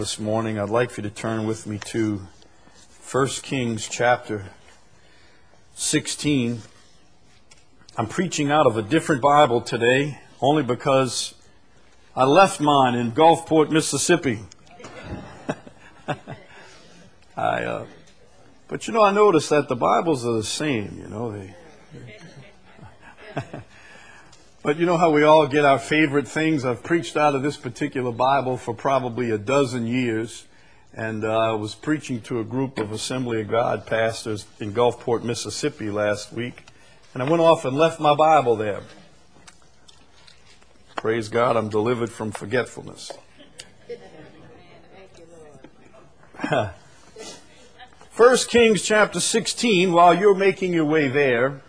This morning, I'd like for you to turn with me to 1 Kings chapter 16. I'm preaching out of a different Bible today, only because I left mine in Gulfport, Mississippi. But I noticed that the Bibles are the same, But you know how we all get our favorite things? I've preached out of this particular Bible for probably a dozen years. And I was preaching to a group of Assembly of God pastors in Gulfport, Mississippi last week. And I went off and left my Bible there. Praise God, I'm delivered from forgetfulness. 1 Kings chapter 16, while you're making your way there,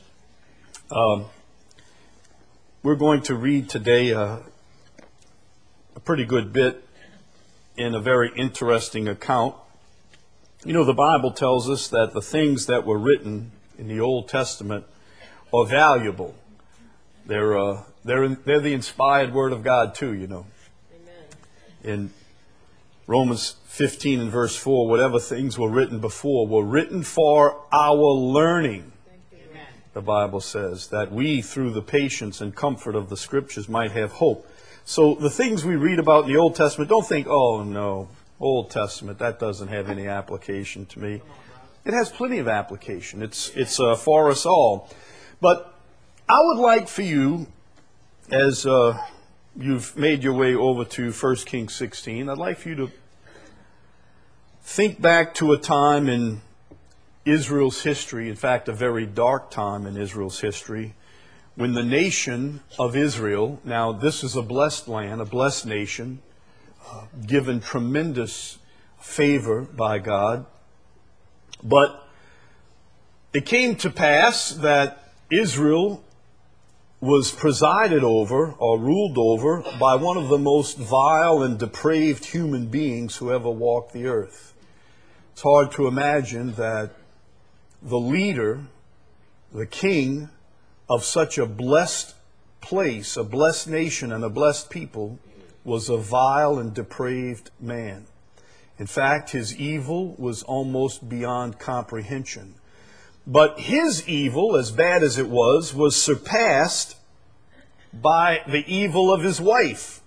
we're going to read today a pretty good bit in a very interesting account. The Bible tells us that the things that were written in the Old Testament are valuable. They're the inspired Word of God too, Amen. In Romans 15 and verse 4, whatever things were written before were written for our learning. The Bible says that we, through the patience and comfort of the Scriptures, might have hope. So the things we read about in the Old Testament, don't think, oh no, Old Testament, that doesn't have any application to me. It has plenty of application. It's for us all. But I would like for you, as you've made your way over to 1 Kings 16, I'd like for you to think back to a time in Israel's history, in fact, a very dark time in Israel's history, when the nation of Israel, now this is a blessed land, a blessed nation, given tremendous favor by God, but it came to pass that Israel was presided over or ruled over by one of the most vile and depraved human beings who ever walked the earth. It's hard to imagine that the leader, the king of such a blessed place, a blessed nation and a blessed people, was a vile and depraved man. In fact, his evil was almost beyond comprehension. But his evil, as bad as it was surpassed by the evil of his wife,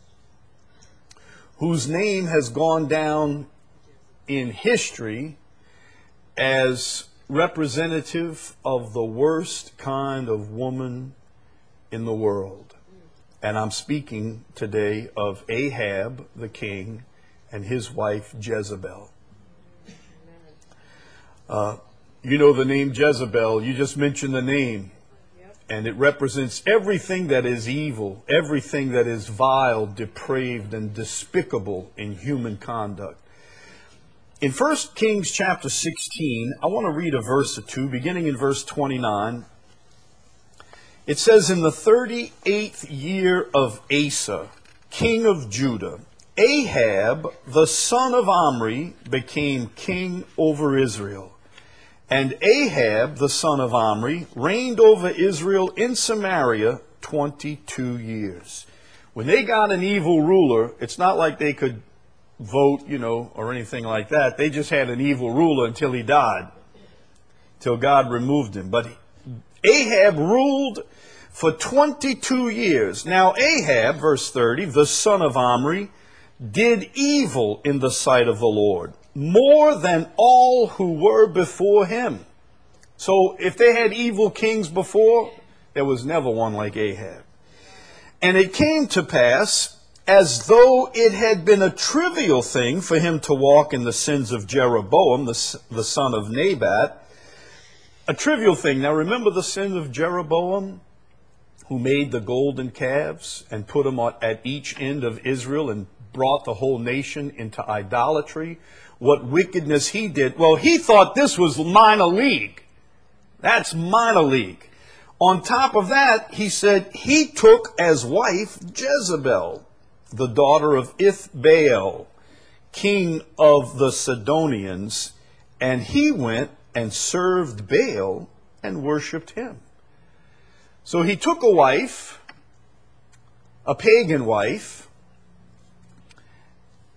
whose name has gone down in history as representative of the worst kind of woman in the world. And I'm speaking today of Ahab, the king, and his wife Jezebel. You know the name Jezebel. You just mentioned the name. And it represents everything that is evil, everything that is vile, depraved, and despicable in human conduct. In 1 Kings chapter 16, I want to read a verse or two, beginning in verse 29. It says, in the 38th year of Asa, king of Judah, Ahab, the son of Omri, became king over Israel. And Ahab, the son of Omri, reigned over Israel in Samaria 22 years. When they got an evil ruler, it's not like they could vote, or anything like that. They just had an evil ruler until he died, till God removed him. But Ahab ruled for 22 years. Now Ahab, verse 30, the son of Omri, did evil in the sight of the Lord, more than all who were before him. So if they had evil kings before, there was never one like Ahab. And it came to pass, as though it had been a trivial thing for him to walk in the sins of Jeroboam, the son of Nebat. A trivial thing. Now remember the sin of Jeroboam, who made the golden calves and put them at each end of Israel and brought the whole nation into idolatry. What wickedness he did. Well, he thought this was minor league. That's minor league. On top of that, he said he took as wife Jezebel, the daughter of Ithbaal, king of the Sidonians, and he went and served Baal and worshipped him. So he took a wife, a pagan wife,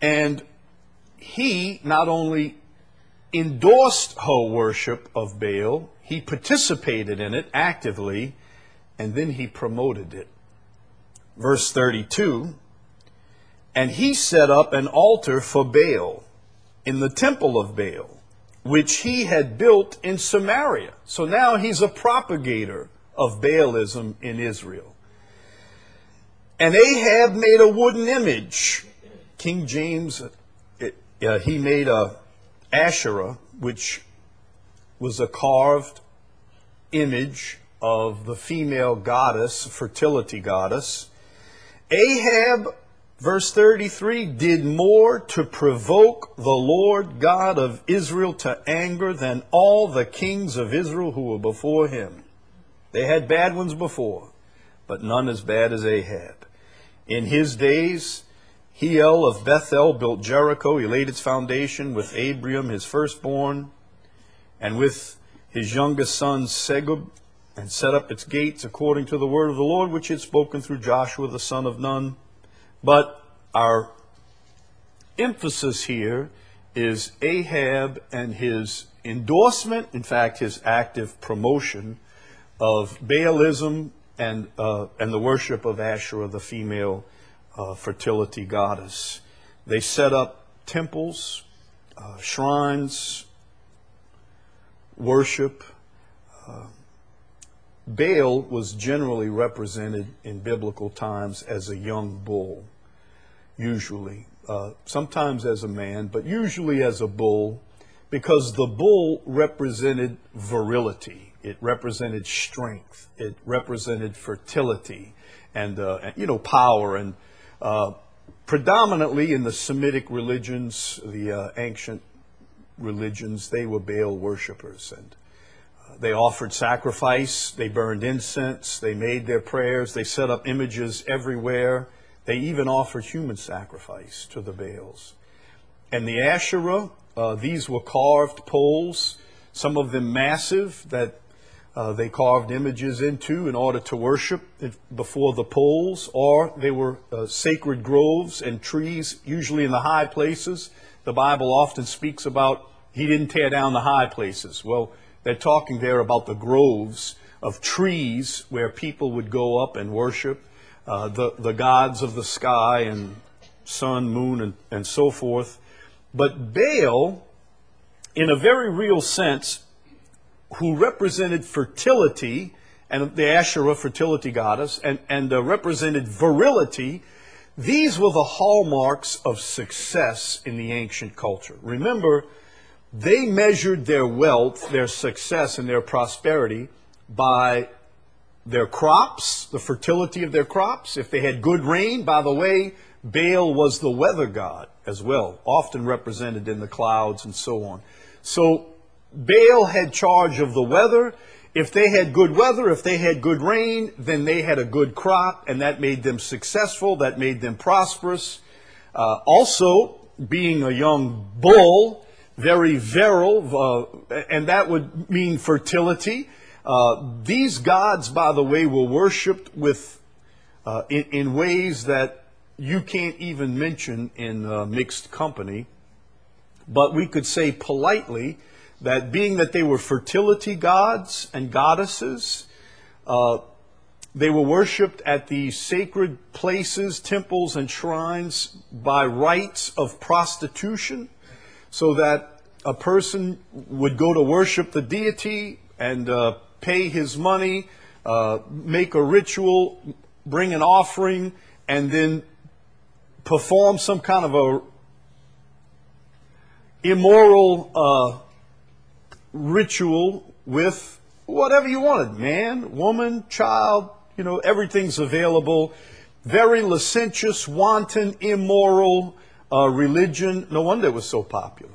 And he not only endorsed her worship of Baal, he participated in it actively, and then he promoted it. Verse 32, and he set up an altar for Baal in the temple of Baal, which he had built in Samaria. So now he's a propagator of Baalism in Israel. And Ahab made a wooden image. King James, he made a Asherah, which was a carved image of the female goddess, fertility goddess. Ahab, verse 33, did more to provoke the Lord God of Israel to anger than all the kings of Israel who were before him. They had bad ones before, but none as bad as Ahab. In his days, Hiel of Bethel built Jericho. He laid its foundation with Abiram, his firstborn, and with his youngest son Segub, and set up its gates according to the word of the Lord, which he had spoken through Joshua the son of Nun. But our emphasis here is Ahab and his endorsement, in fact, his active promotion of Baalism and the worship of Asherah, the female fertility goddess. They set up temples, shrines, worship. Baal was generally represented in biblical times as a young bull, usually. Sometimes as a man, but usually as a bull, because the bull represented virility. It represented strength. It represented fertility and power. And predominantly in the Semitic religions, the ancient religions, they were Baal worshipers. And they offered sacrifice. They burned incense. They made their prayers. They set up images everywhere. They even offered human sacrifice to the Baals. And the Asherah, these were carved poles, some of them massive, that they carved images into in order to worship before the poles, or they were sacred groves and trees, usually in the high places. The Bible often speaks about he didn't tear down the high places. Well, they're talking there about the groves of trees where people would go up and worship the gods of the sky and sun, moon, and so forth. But Baal, in a very real sense, who represented fertility, and the Asherah, fertility goddess, and represented virility, these were the hallmarks of success in the ancient culture. Remember, they measured their wealth, their success, and their prosperity by their crops, the fertility of their crops. If they had good rain, by the way, Baal was the weather god as well, often represented in the clouds and so on. So Baal had charge of the weather. If they had good weather, if they had good rain, then they had a good crop, and that made them successful, that made them prosperous. Also, being a young bull, very virile, and that would mean fertility. These gods, by the way, were worshipped with in ways that you can't even mention in mixed company. But we could say politely that being that they were fertility gods and goddesses, they were worshipped at the sacred places, temples, and shrines by rites of prostitution, so that a person would go to worship the deity and pay his money, make a ritual, bring an offering, and then perform some kind of a immoral ritual with whatever you wanted, man, woman, child, everything's available. Very licentious, wanton, immoral religion. No wonder it was so popular.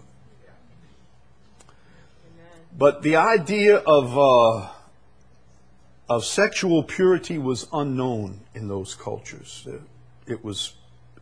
But the idea of sexual purity was unknown in those cultures. It was.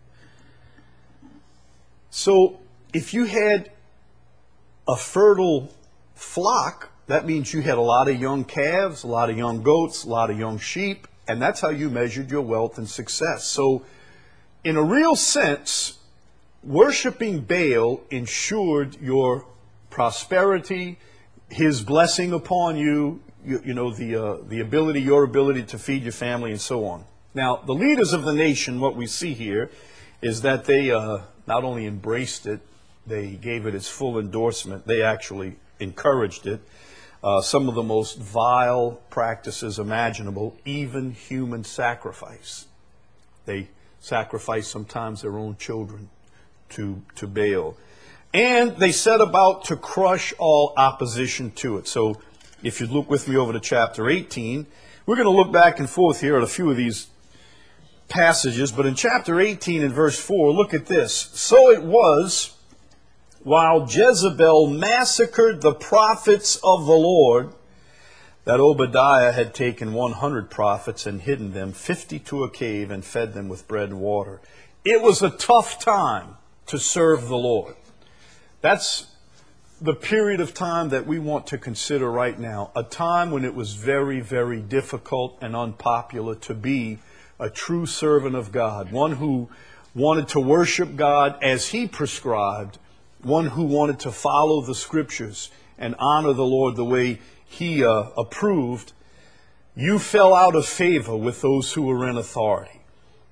So if you had a fertile flock, that means you had a lot of young calves, a lot of young goats, a lot of young sheep, and that's how you measured your wealth and success. So in a real sense, worshiping Baal ensured your prosperity, his blessing upon you, the ability, your ability to feed your family and so on. Now, the leaders of the nation, what we see here is that they not only embraced it, they gave it its full endorsement. They actually encouraged it. Some of the most vile practices imaginable, even human sacrifice. They sacrifice sometimes their own children to Baal. And they set about to crush all opposition to it. So if you look with me over to chapter 18, we're going to look back and forth here at a few of these passages. But in chapter 18 and verse 4, look at this. So it was, while Jezebel massacred the prophets of the Lord, that Obadiah had taken 100 prophets and hidden them, 50 to a cave, and fed them with bread and water. It was a tough time to serve the Lord. That's the period of time that we want to consider right now. A time when it was very, very difficult and unpopular to be a true servant of God. One who wanted to worship God as He prescribed. One who wanted to follow the Scriptures and honor the Lord the way He approved. You fell out of favor with those who were in authority.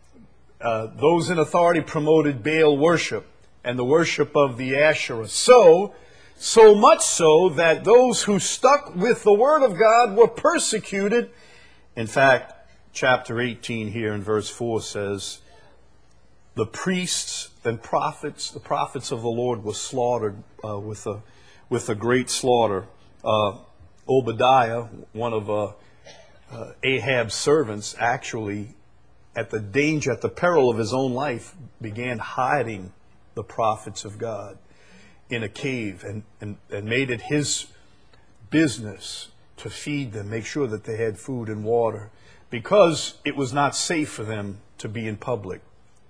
Those in authority promoted Baal worship and the worship of the Asherah. So much so that those who stuck with the Word of God were persecuted. In fact, chapter 18 here in verse 4 says, the priests and prophets, the prophets of the Lord were slaughtered with a great slaughter. Obadiah, one of Ahab's servants, actually, at the peril of his own life, began hiding the prophets of God in a cave and made it his business to feed them, make sure that they had food and water, because it was not safe for them to be in public.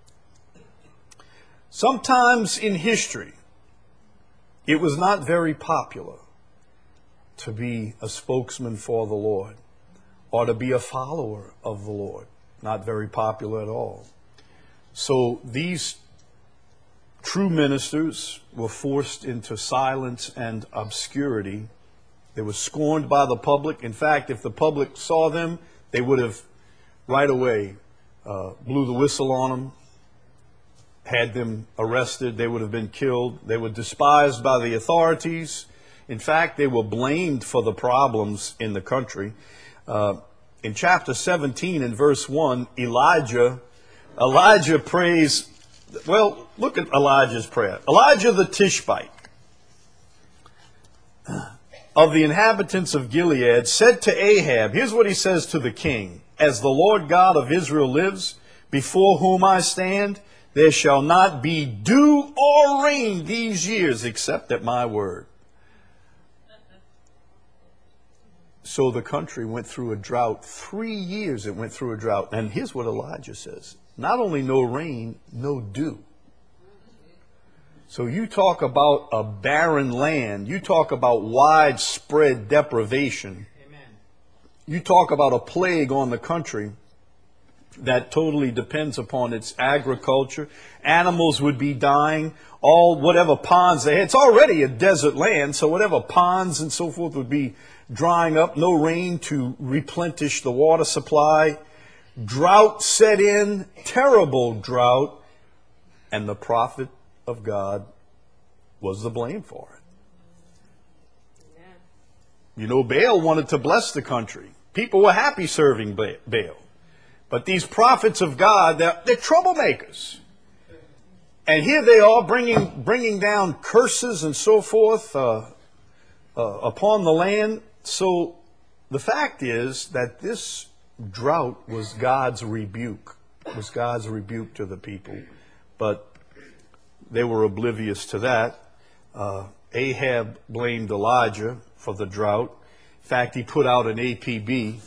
Sometimes in history, it was not very popular to be a spokesman for the Lord or to be a follower of the Lord. Not very popular at all. So these true ministers were forced into silence and obscurity. They were scorned by the public. In fact, if the public saw them, they would have right away blew the whistle on them, had them arrested. They would have been killed. They were despised by the authorities. In fact, they were blamed for the problems in the country. In chapter 17 and verse 1, Elijah prays. Well, look at Elijah's prayer. Elijah the Tishbite of the inhabitants of Gilead said to Ahab, here's what he says to the king, as the Lord God of Israel lives, before whom I stand, there shall not be dew or rain these years except at my word. So the country went through a drought. 3 years it went through a drought. And here's what Elijah says. Not only no rain, no dew. So you talk about a barren land. You talk about widespread deprivation. Amen. You talk about a plague on the country that totally depends upon its agriculture. Animals would be dying. Whatever ponds they had. It's already a desert land, so whatever ponds and so forth would be drying up. No rain to replenish the water supply. Drought set in, terrible drought, and the prophet of God was the blame for it. Yeah. You know, Baal wanted to bless the country. People were happy serving Baal. But these prophets of God, they're troublemakers. And here they are bringing down curses and so forth upon the land. So the fact is that this drought was God's rebuke. Was God's rebuke to the people. But they were oblivious to that. Ahab blamed Elijah for the drought. In fact, he put out an APB,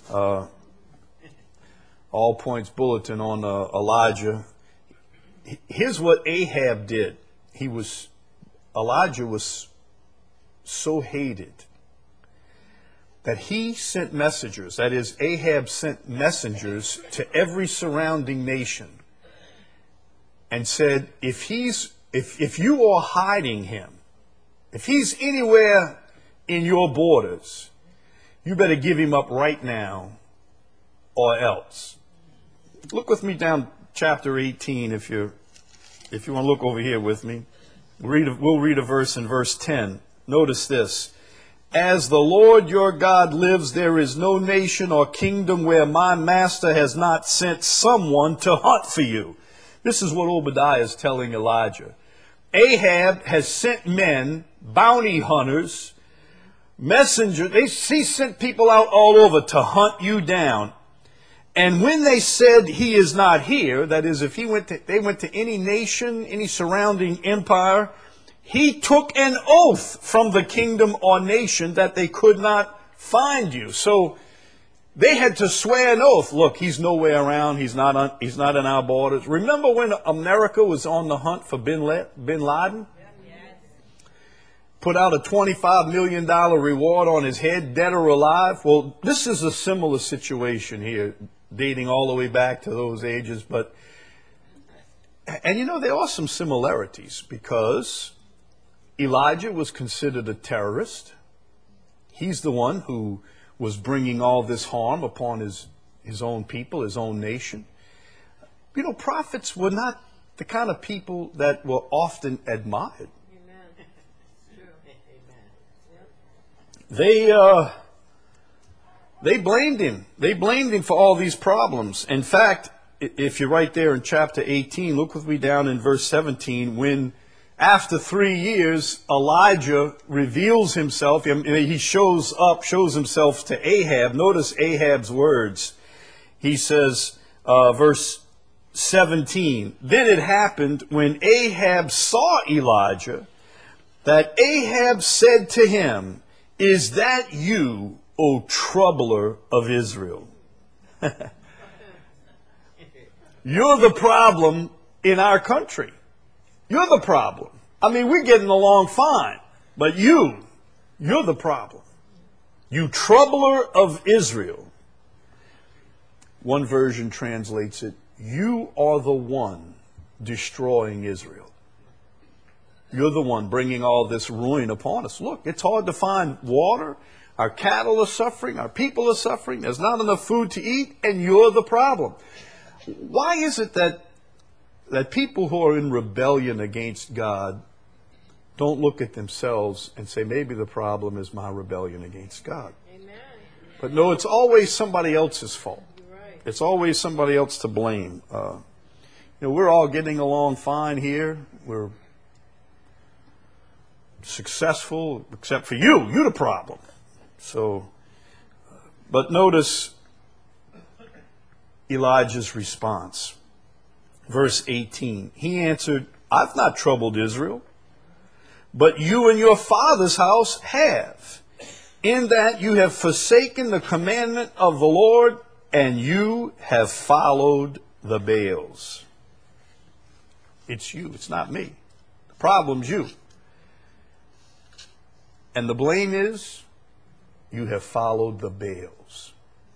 all points bulletin on Elijah. Here's what Ahab did. Elijah was so hated that he sent messengers, that is, Ahab sent messengers to every surrounding nation and said, if you are hiding him, if he's anywhere in your borders, you better give him up right now or else. Look with me down chapter 18 if you want to look over here with me. We'll read a verse in verse 10. Notice this. As the Lord your God lives, there is no nation or kingdom where my master has not sent someone to hunt for you. This is what Obadiah is telling Elijah. Ahab has sent men, bounty hunters, messengers. He sent people out all over to hunt you down. And when they said he is not here, that is, if they went to any nation, any surrounding empire, he took an oath from the kingdom or nation that they could not find you. So they had to swear an oath. Look, he's nowhere around. He's not in our borders. Remember when America was on the hunt for bin Laden? Put out a $25 million reward on his head, dead or alive. Well, this is a similar situation here, dating all the way back to those ages. And you know, there are some similarities because Elijah was considered a terrorist. He's the one who was bringing all this harm upon his own people, his own nation. You know, prophets were not the kind of people that were often admired. They blamed him. They blamed him for all these problems. In fact, if you're right there in chapter 18, look with me down in verse 17, when after 3 years, Elijah reveals himself. He shows himself to Ahab. Notice Ahab's words. He says, verse 17, then it happened when Ahab saw Elijah that Ahab said to him, is that you, O troubler of Israel? You're the problem in our country. You're the problem. I mean, we're getting along fine, but you're the problem. You troubler of Israel. One version translates it, you are the one destroying Israel. You're the one bringing all this ruin upon us. Look, it's hard to find water. Our cattle are suffering. Our people are suffering. There's not enough food to eat, and you're the problem. Why is it that people who are in rebellion against God don't look at themselves and say, maybe the problem is my rebellion against God? Amen. But no, it's always somebody else's fault. Right. It's always somebody else to blame. We're all getting along fine here. We're successful, except for you. You're the problem. So, but notice Elijah's response. Verse 18, he answered, I've not troubled Israel, but you and your father's house have, in that you have forsaken the commandment of the Lord, and you have followed the Baals. It's you, it's not me. The problem's you. And the blame is, you have followed the Baals,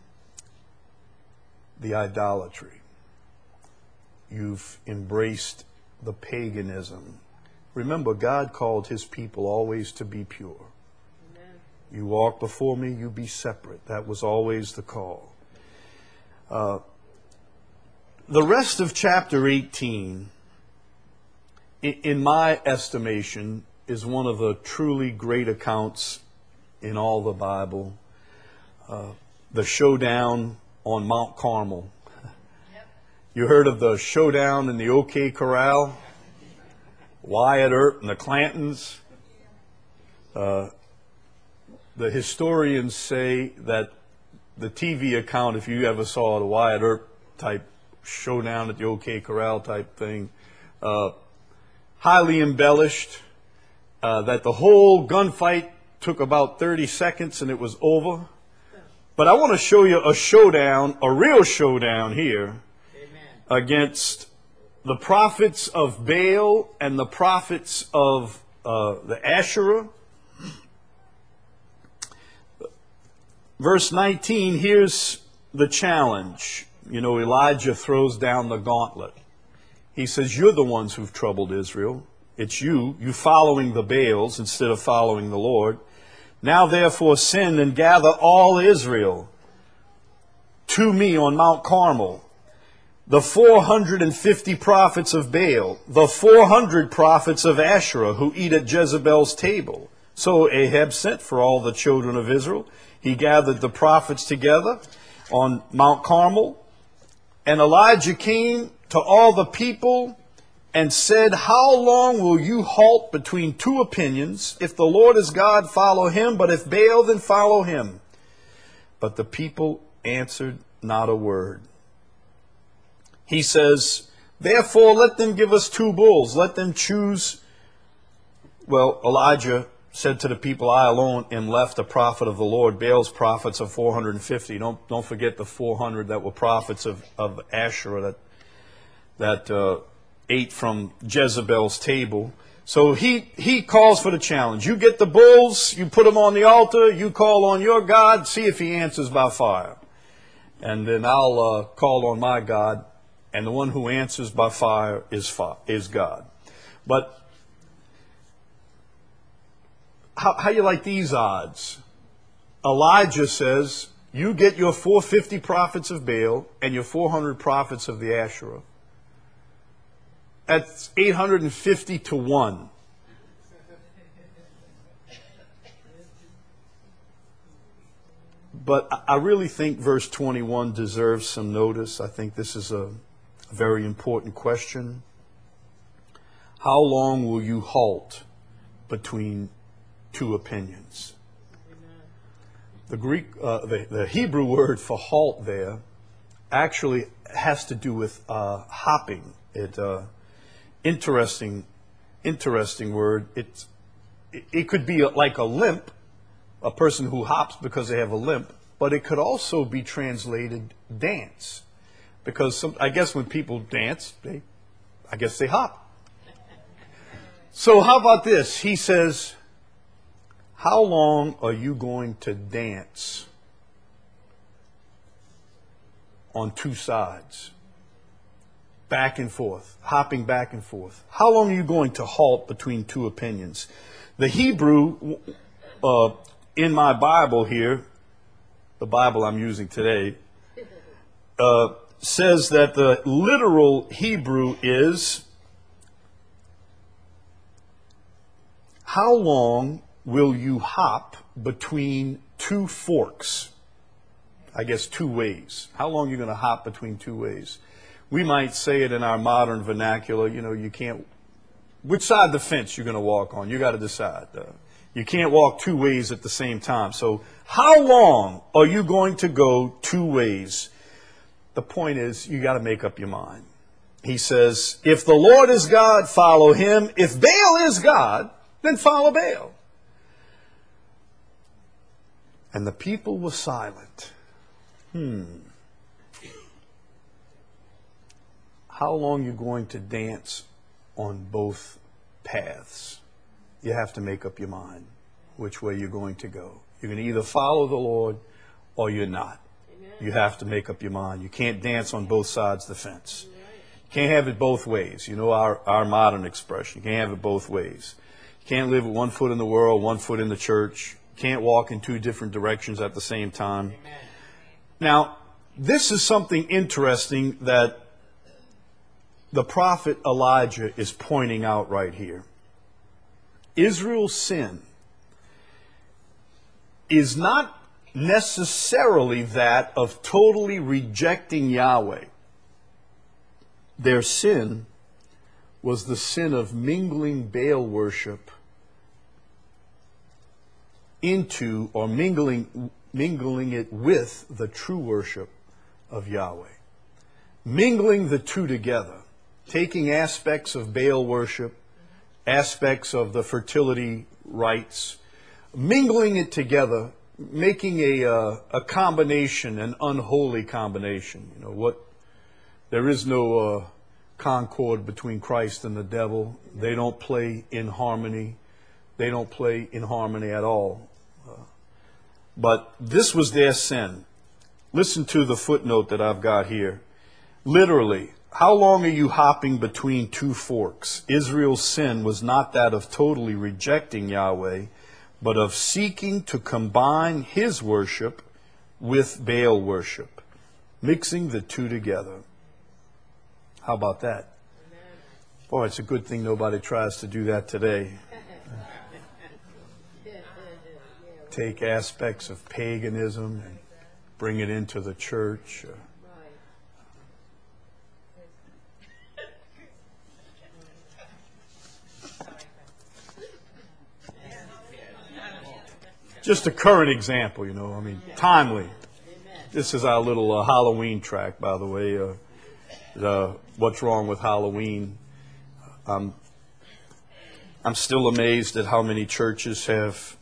the idolatry. You've embraced the paganism. Remember, God called his people always to be pure. Amen. You walk before me, you be separate. That was always the call. The rest of chapter 18, in my estimation, is one of the truly great accounts in all the Bible. The showdown on Mount Carmel. You heard of the showdown in the OK Corral? Wyatt Earp and the Clantons. The historians say that the TV account, if you ever saw the Wyatt Earp type showdown at the OK Corral type thing, highly embellished, that the whole gunfight took about 30 seconds and it was over. But I want to show you a showdown, a real showdown here, against the prophets of Baal and the prophets of the Asherah. Verse 19, here's the challenge. Elijah throws down the gauntlet. He says, you're the ones who've troubled Israel. It's you following the Baals instead of following the Lord. Now therefore send and gather all Israel to me on Mount Carmel. The 450 prophets of Baal, the 400 prophets of Asherah who eat at Jezebel's table. So Ahab sent for all the children of Israel. He gathered the prophets together on Mount Carmel. And Elijah came to all the people and said, how long will you halt between two opinions? If the Lord is God, follow him, but if Baal, then follow him. But the people answered not a word. He says, therefore let them give us 2 bulls. Let them choose. Well, Elijah said to the people, I alone am left a prophet of the Lord. Baal's prophets are 450. Don't forget the 400 that were prophets of Asherah that ate from Jezebel's table. So he calls for the challenge. You get the bulls, you put them on the altar, you call on your God, see if he answers by fire. And then I'll call on my God, and the one who answers by fire is God. But how you like these odds? Elijah says, you get your 450 prophets of Baal and your 400 prophets of the Asherah. That's 850 to 1. But I really think verse 21 deserves some notice. I think this is a very important question. How long will you halt between two opinions? The Greek, the Hebrew word for halt there actually has to do with hopping. Interesting word. It could be like a limp, a person who hops because they have a limp, but it could also be translated dance, because I guess when people dance, they hop. So how about this? He says, how long are you going to dance on two sides? Back and forth, hopping back and forth. How long are you going to halt between two opinions? The Hebrew, in my Bible here, the Bible I'm using today, says that the literal Hebrew is, how long will you hop between two forks? I guess two ways. How long are you going to hop between two ways? We might say it in our modern vernacular, you can't, which side of the fence you're going to walk on, you got to decide. You can't walk two ways at the same time. So how long are you going to go two ways? The point is, you got to make up your mind. He says, if the Lord is God, follow him. If Baal is God, then follow Baal. And the people were silent. How long are you going to dance on both paths? You have to make up your mind which way you're going to go. You're going to either follow the Lord or you're not. Amen. You have to make up your mind. You can't dance on both sides of the fence. You can't have it both ways. Our modern expression. You can't have it both ways. You can't live with one foot in the world, one foot in the church. You can't walk in two different directions at the same time. Amen. Now, this is something interesting that the prophet Elijah is pointing out right here. Israel's sin is not necessarily that of totally rejecting Yahweh. Their sin was the sin of mingling Baal worship into, or mingling it with the true worship of Yahweh. Mingling the two together. Taking aspects of Baal worship, aspects of the fertility rites, mingling it together, making a combination, an unholy combination. There is no concord between Christ and the devil. They don't play in harmony. They don't play in harmony at all. But this was their sin. Listen to the footnote that I've got here. Literally, How long are you hopping between two forks? Israel's sin was not that of totally rejecting Yahweh, but of seeking to combine his worship with Baal worship, mixing the two together. How about that? Boy, it's a good thing nobody tries to do that today. Take aspects of paganism and bring it into the church. Just a current example, timely. This is our little Halloween track, by the way. What's wrong with Halloween? I'm still amazed at how many churches have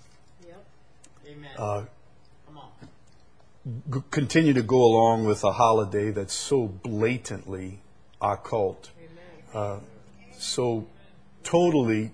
continue to go along with a holiday that's so blatantly occult, so totally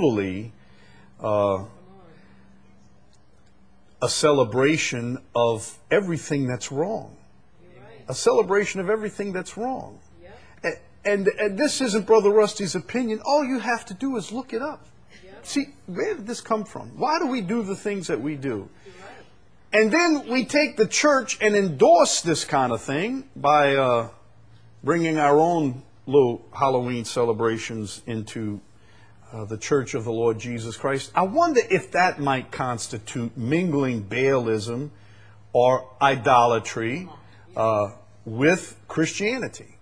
a celebration of everything that's wrong. A celebration of everything that's wrong. And this isn't Brother Rusty's opinion. All you have to do is look it up. See, where did this come from? Why do we do the things that we do? And then we take the church and endorse this kind of thing by bringing our own little Halloween celebrations into the Church of the Lord Jesus Christ. I wonder if that might constitute mingling Baalism or idolatry with Christianity.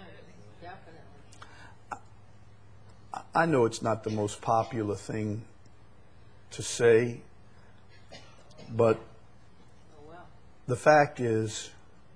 I know it's not the most popular thing to say, but the fact is,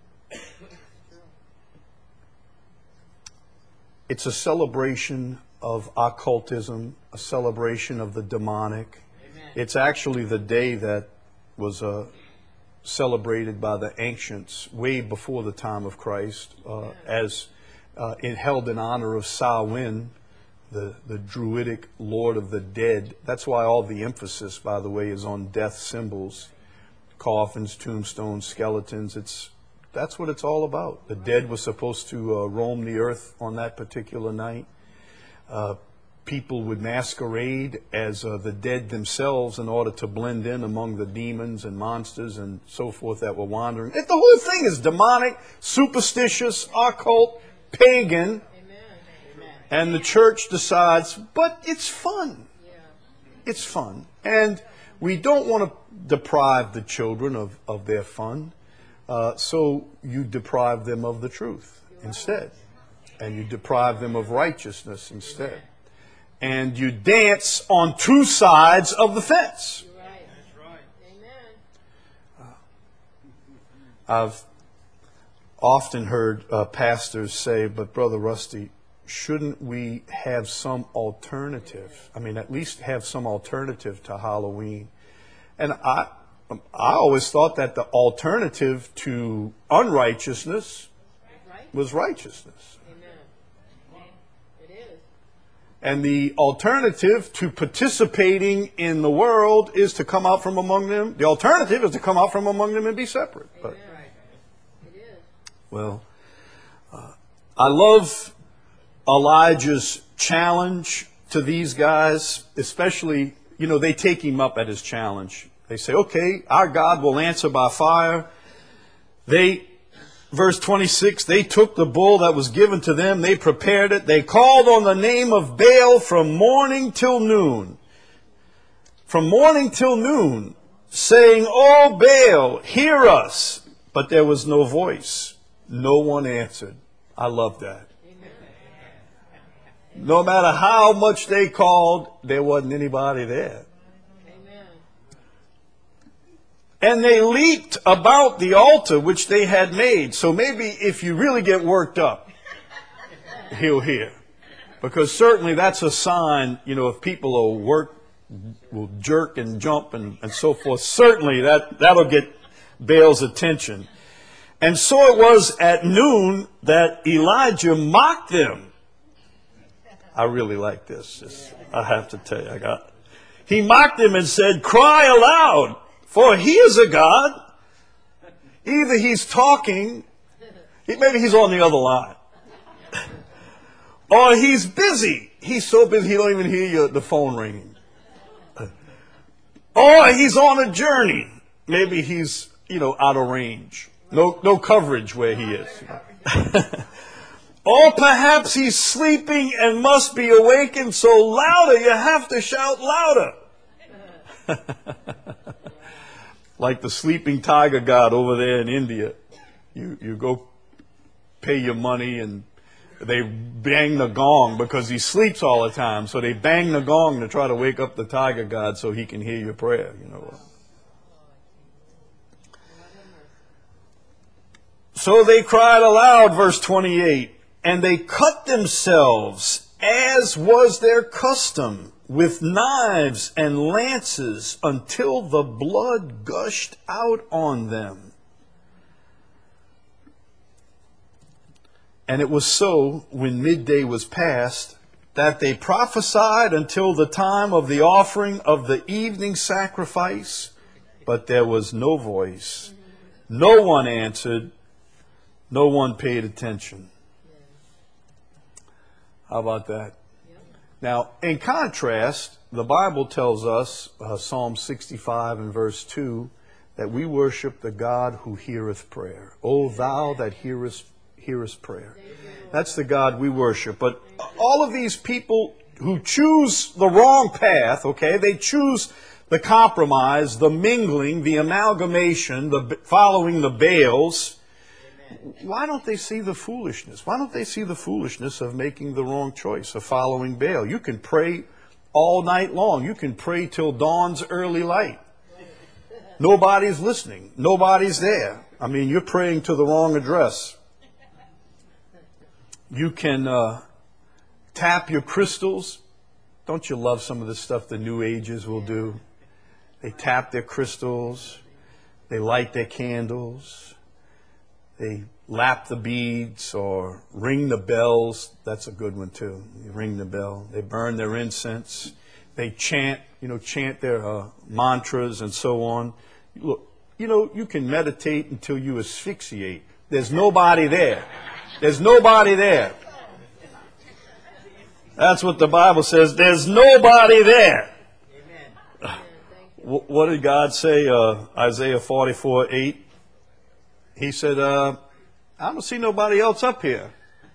it's a celebration of occultism, a celebration of the demonic. Amen. It's actually the day that was celebrated by the ancients way before the time of Christ, as it held in honor of Samhain, the druidic lord of the dead. That's why all the emphasis, by the way, is on death symbols, coffins, tombstones, skeletons. That's what it's all about. The dead were supposed to roam the earth on that particular night. People would masquerade as the dead themselves in order to blend in among the demons and monsters and so forth that were wandering. The whole thing is demonic, superstitious, occult, pagan. And the church decides, but it's fun. It's fun. And we don't want to deprive the children of their fun. So you deprive them of the truth instead. And you deprive them of righteousness instead. And you dance on two sides of the fence. That's right. Amen. I've often heard pastors say, but Brother Rusty, shouldn't we have some alternative? I mean, at least have some alternative to Halloween. And I always thought that the alternative to unrighteousness was righteousness. Amen. It is. And the alternative to participating in the world is to come out from among them. The alternative is to come out from among them and be separate. But, it is. Well, I love Elijah's challenge to these guys, especially, they take him up at his challenge. They say, okay, our God will answer by fire. Verse 26, they took the bull that was given to them. They prepared it. They called on the name of Baal from morning till noon. From morning till noon, saying, "O Baal, hear us." But there was no voice. No one answered. I love that. No matter how much they called, there wasn't anybody there. And they leaped about the altar which they had made. So maybe if you really get worked up, he'll hear. Because certainly that's a sign, if people will jerk and jump and so forth, certainly that'll get Baal's attention. And so it was at noon that Elijah mocked them. I really like this. I have to tell you, he mocked them and said, "Cry aloud, for he is a God." Either he's talking, maybe he's on the other line. Or he's busy. He's so busy he don't even hear the phone ringing. Or he's on a journey. Maybe he's, out of range. No coverage where he is. Or perhaps he's sleeping and must be awakened so louder you have to shout louder. Like the sleeping tiger god over there in India. You go pay your money and they bang the gong because he sleeps all the time. So they bang the gong to try to wake up the tiger god so he can hear your prayer. So they cried aloud, verse 28, and they cut themselves, as was their custom, with knives and lances until the blood gushed out on them. And it was so, when midday was past, that they prophesied until the time of the offering of the evening sacrifice, but there was no voice. No one answered. No one paid attention. How about that? Now, in contrast, the Bible tells us, Psalm 65 and verse 2, that we worship the God who heareth prayer. O thou that hearest prayer. That's the God we worship. But all of these people who choose the wrong path, they choose the compromise, the mingling, the amalgamation, the following the Baals. Why don't they see the foolishness? Why don't they see the foolishness of making the wrong choice, of following Baal? You can pray all night long. You can pray till dawn's early light. Nobody's listening. Nobody's there. You're praying to the wrong address. You can tap your crystals. Don't you love some of the stuff the New Ages will do? They tap their crystals. They light their candles. They lap the beads or ring the bells. That's a good one too. You ring the bell. They burn their incense. They chant their mantras and so on. Look, you can meditate until you asphyxiate. There's nobody there. There's nobody there. That's what the Bible says. There's nobody there. Amen. What did God say? Isaiah 44:8. He said, I don't see nobody else up here.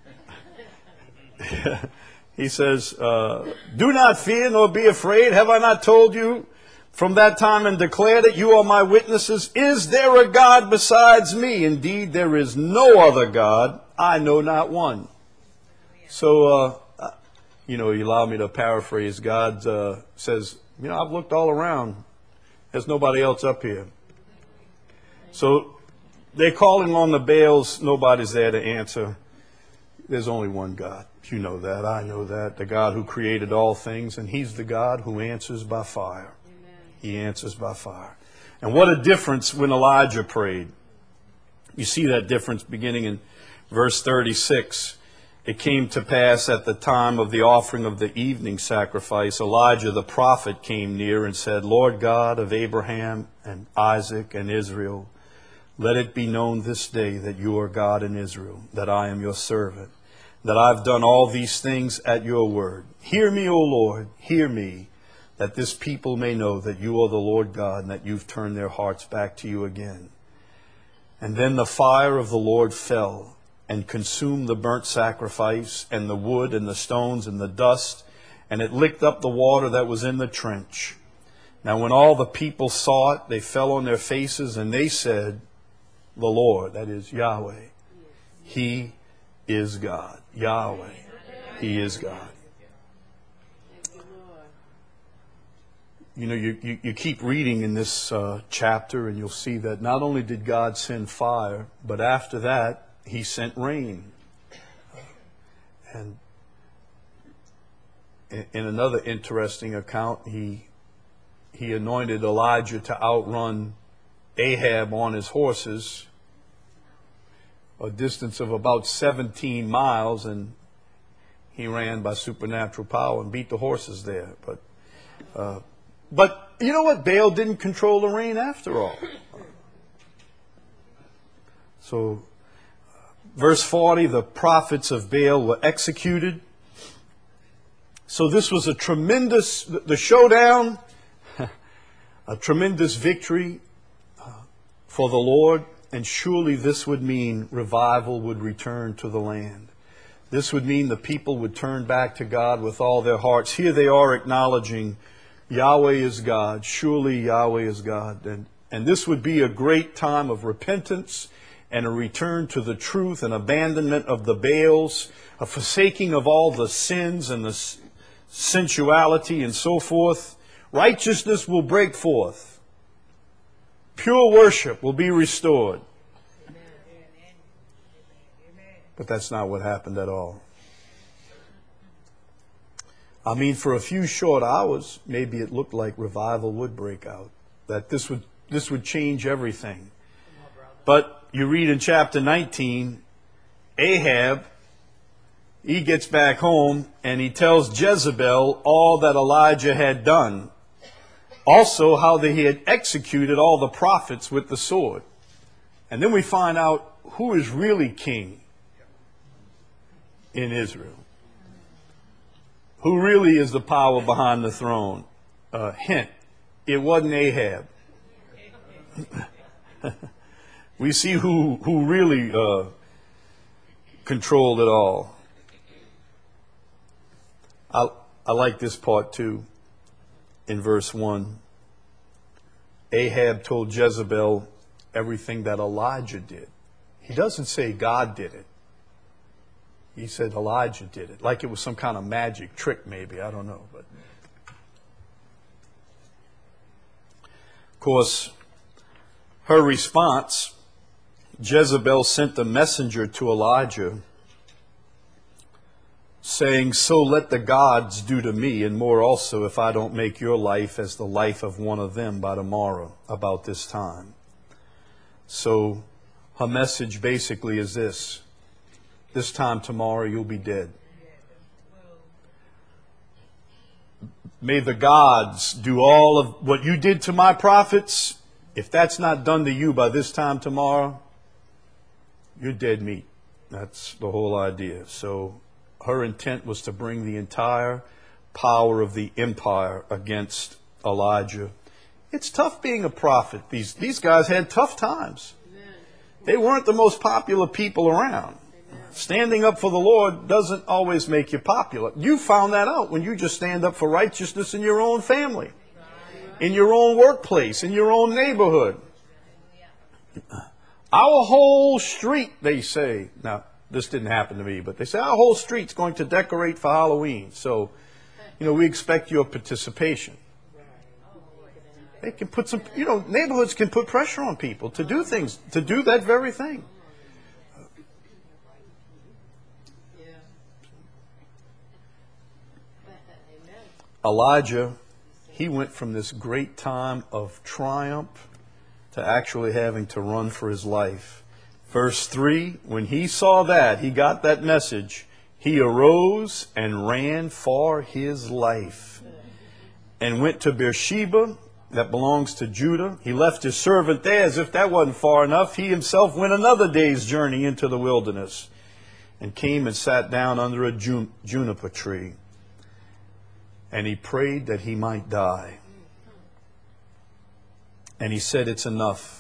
He says, do not fear nor be afraid. Have I not told you from that time and declared it? You are my witnesses. Is there a God besides me? Indeed, there is no other God. I know not one. So, you allow me to paraphrase. God says, I've looked all around. There's nobody else up here. So they're calling on the Baals. Nobody's there to answer. There's only one God. You know that. I know that. The God who created all things. And He's the God who answers by fire. Amen. He answers by fire. And what a difference when Elijah prayed. You see that difference beginning in verse 36. It came to pass at the time of the offering of the evening sacrifice, Elijah the prophet came near and said, Lord God of Abraham and Isaac and Israel, let it be known this day that you are God in Israel, that I am your servant, that I've done all these things at your word. Hear me, O Lord, hear me, that this people may know that you are the Lord God and that you've turned their hearts back to you again. And then the fire of the Lord fell and consumed the burnt sacrifice and the wood and the stones and the dust, and it licked up the water that was in the trench. Now when all the people saw it, they fell on their faces and they said, the Lord, that is Yahweh, He is God. Yahweh, He is God. You keep reading in this chapter and you'll see that not only did God send fire, but after that, He sent rain. And in another interesting account, he anointed Elijah to outrun Ahab on his horses a distance of about 17 miles, and he ran by supernatural power and beat the horses there. But you know what? Baal didn't control the rain after all. So, verse 40, the prophets of Baal were executed. So this was a tremendous, the showdown, a tremendous victory for the Lord. And surely this would mean revival would return to the land. This would mean the people would turn back to God with all their hearts. Here they are acknowledging Yahweh is God. Surely Yahweh is God. And this would be a great time of repentance and a return to the truth, an abandonment of the Baals, a forsaking of all the sins and the sensuality and so forth. Righteousness will break forth. Pure worship will be restored. But that's not what happened at all. I mean, for a few short hours, maybe it looked like revival would break out, that this would change everything. But you read in chapter 19, Ahab, he gets back home and he tells Jezebel all that Elijah had done. Also, how that he had executed all the prophets with the sword. And then we find out who is really king in Israel. Who really is the power behind the throne? Hint, it wasn't Ahab. We see who really controlled it all. I like this part too. In verse 1, Ahab told Jezebel everything that Elijah did. He doesn't say God did it. He said Elijah did it. Like it was some kind of magic trick maybe. I don't know. But of course, her response, Jezebel sent a messenger to Elijah saying, so let the gods do to me, and more also, if I don't make your life as the life of one of them by tomorrow, about this time. So her message basically is this time tomorrow you'll be dead. May the gods do all of what you did to my prophets. If that's not done to you by this time tomorrow, you're dead meat. That's the whole idea. So her intent was to bring the entire power of the empire against Elijah. It's tough being a prophet. These guys had tough times. They weren't the most popular people around. Standing up for the Lord doesn't always make you popular. You found that out when you just stand up for righteousness in your own family, in your own workplace, in your own neighborhood. Our whole street, they say, now, this didn't happen to me, but they say our whole street's going to decorate for Halloween. So, we expect your participation. They can put some, neighborhoods can put pressure on people to do things, to do that very thing. Elijah, he went from this great time of triumph to actually having to run for his life. Verse 3, when he saw that, he got that message, he arose and ran for his life and went to Beersheba, that belongs to Judah. He left his servant there. As if that wasn't far enough, he himself went another day's journey into the wilderness and came and sat down under a juniper tree. And he prayed that he might die. And he said, it's enough.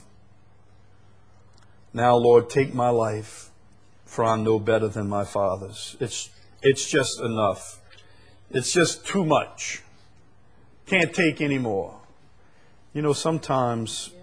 Now, Lord, take my life, for I'm no better than my father's. It's just enough. It's just too much. Can't take any more. Sometimes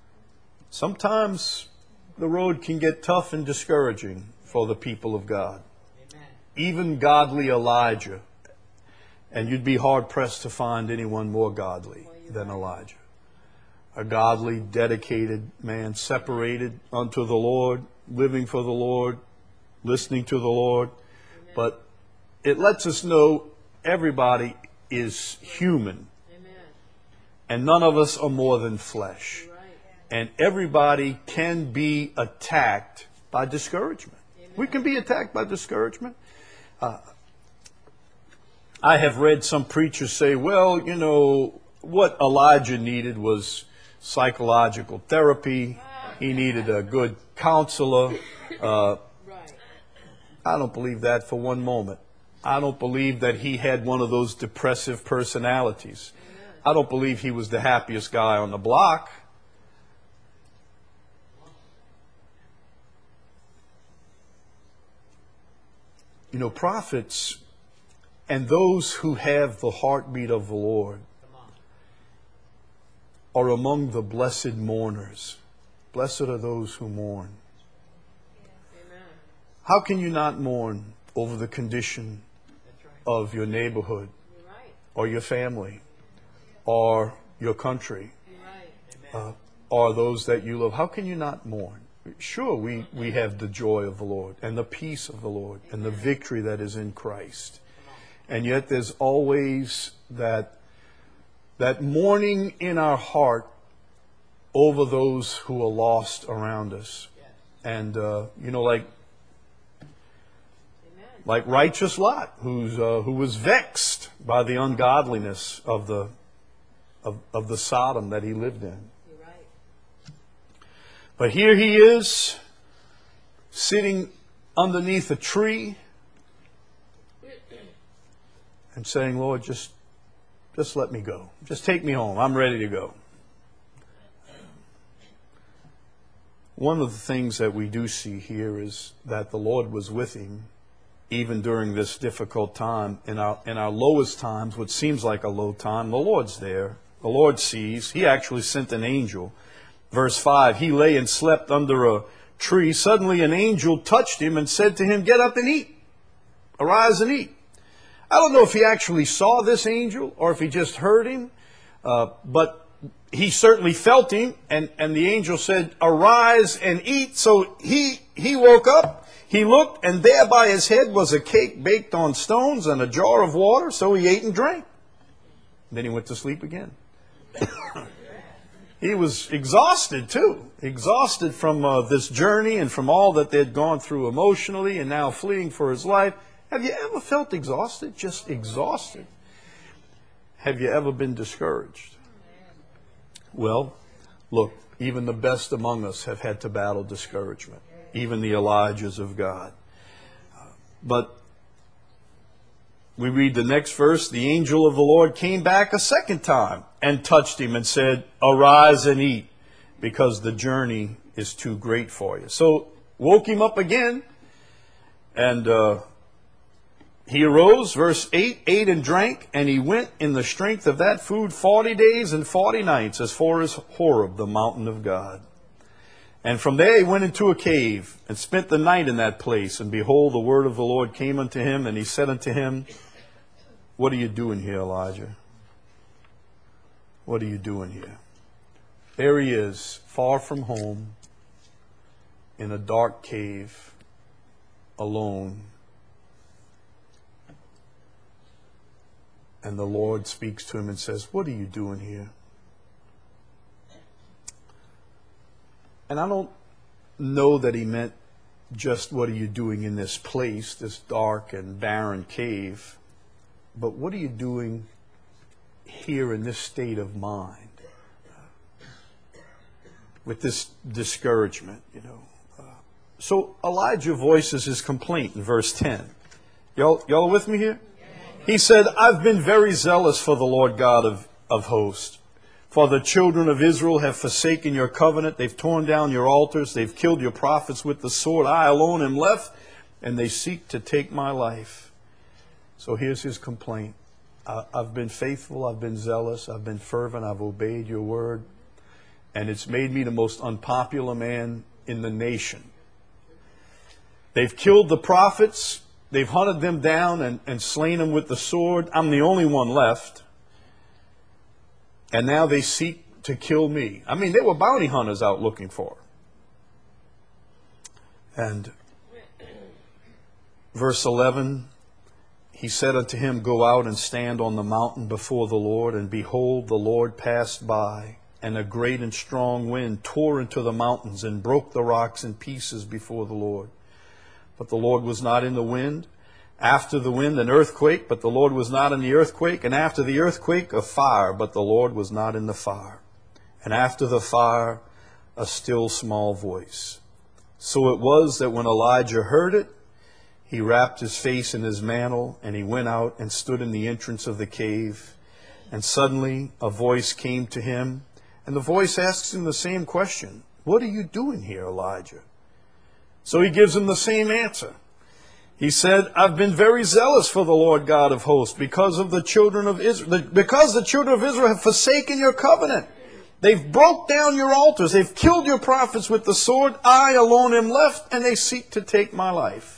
the road can get tough and discouraging for the people of God. Amen. Even godly Elijah. And you'd be hard-pressed to find anyone more godly than Elijah. A godly, dedicated man, separated unto the Lord, living for the Lord, listening to the Lord. Amen. But it lets us know everybody is human. Amen. And none of us are more than flesh. Right. And everybody can be attacked by discouragement. Amen. We can be attacked by discouragement. I have read some preachers say, well, what Elijah needed was psychological therapy. He needed a good counselor. I don't believe that for one moment. I don't believe that he had one of those depressive personalities. I don't believe he was the happiest guy on the block. You know, prophets and those who have the heartbeat of the Lord are among the blessed mourners. Blessed are those who mourn. Amen. How can you not mourn over the condition of your neighborhood You're right. or your family or your country You're right. or those that you love? How can you not mourn? Sure, we have the joy of the Lord and the peace of the Lord and the victory that is in Christ. And yet there's always that mourning in our heart over those who are lost around us. And, you know, like righteous Lot, who was vexed by the ungodliness of the Sodom that he lived in. You're right. But here he is, sitting underneath a tree and saying, Lord, just let me go. Just take me home. I'm ready to go. One of the things that we do see here is that the Lord was with him even during this difficult time. In our lowest times, what seems like a low time, the Lord's there. The Lord sees. He actually sent an angel. Verse 5, he lay and slept under a tree. Suddenly an angel touched him and said to him, get up and eat. Arise and eat. I don't know if he actually saw this angel or if he just heard him, but he certainly felt him, and the angel said, arise and eat. So he woke up, he looked, and there by his head was a cake baked on stones and a jar of water, so he ate and drank. Then he went to sleep again. He was exhausted too, exhausted from this journey and from all that they'd gone through emotionally and now fleeing for his life. Have you ever felt exhausted? Just exhausted? Have you ever been discouraged? Well, look, even the best among us have had to battle discouragement, even the Elijahs of God. But we read the next verse, the angel of the Lord came back a second time and touched him and said, arise and eat, because the journey is too great for you. So woke him up again, and he arose, verse 8, ate and drank, and he went in the strength of that food 40 days and 40 nights as far as Horeb, the mountain of God. And from there he went into a cave and spent the night in that place. And behold, the word of the Lord came unto him, and he said unto him, what are you doing here, Elijah? What are you doing here? There he is, far from home, in a dark cave, alone. And the Lord speaks to him and says, what are you doing here? And I don't know that he meant just what are you doing in this place, this dark and barren cave, but what are you doing here in this state of mind with this discouragement, you know? So Elijah voices his complaint in verse 10. Y'all with me here? He said, I've been very zealous for the Lord God of hosts. For the children of Israel have forsaken your covenant. They've torn down your altars. They've killed your prophets with the sword. I alone am left, and they seek to take my life. So here's his complaint. I've been faithful. I've been zealous. I've been fervent. I've obeyed your word. And it's made me the most unpopular man in the nation. They've killed the prophets. They've hunted them down and slain them with the sword. I'm the only one left. And now they seek to kill me. I mean, there were bounty hunters out looking for her. And verse 11, he said unto him, go out and stand on the mountain before the Lord. And behold, the Lord passed by, and a great and strong wind tore into the mountains and broke the rocks in pieces before the Lord. But the Lord was not in the wind. After the wind, an earthquake, but the Lord was not in the earthquake. And after the earthquake, a fire, but the Lord was not in the fire. And after the fire, a still small voice. So it was that when Elijah heard it, He wrapped his face in his mantle, and he went out and stood in the entrance of the cave. And suddenly a voice came to him, and the voice asks him the same question. What are you doing here, Elijah? So he gives him the same answer. He said, I've been very zealous for the Lord God of hosts because the children of Israel have forsaken your covenant. They've broke down your altars. They've killed your prophets with the sword. I alone am left, and they seek to take my life.